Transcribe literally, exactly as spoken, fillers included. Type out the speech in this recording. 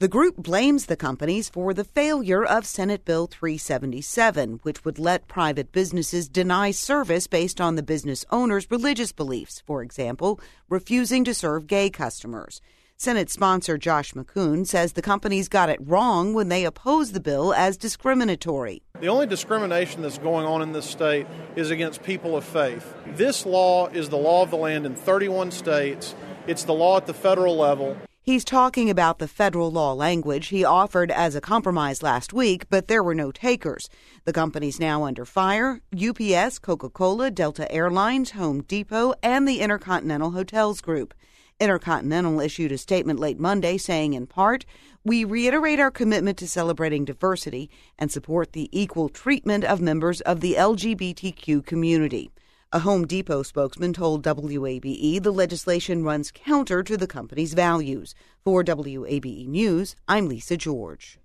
The group blames the companies for the failure of Senate Bill three seventy-seven, which would let private businesses deny service based on the business owner's religious beliefs, for example, refusing to serve gay customers. Senate sponsor Josh McCoon says the companies got it wrong when they opposed the bill as discriminatory. The only discrimination that's going on in this state is against people of faith. This law is the law of the land in thirty-one states. It's the law at the federal level. He's talking about the federal law language he offered as a compromise last week, but there were no takers. The company's now under fire: U P S, Coca-Cola, Delta Airlines, Home Depot, and the Intercontinental Hotels Group. Intercontinental issued a statement late Monday saying, in part, "We reiterate our commitment to celebrating diversity and support the equal treatment of members of the L G B T Q community." A Home Depot spokesman told W A B E the legislation runs counter to the company's values. For W A B E News, I'm Lisa George.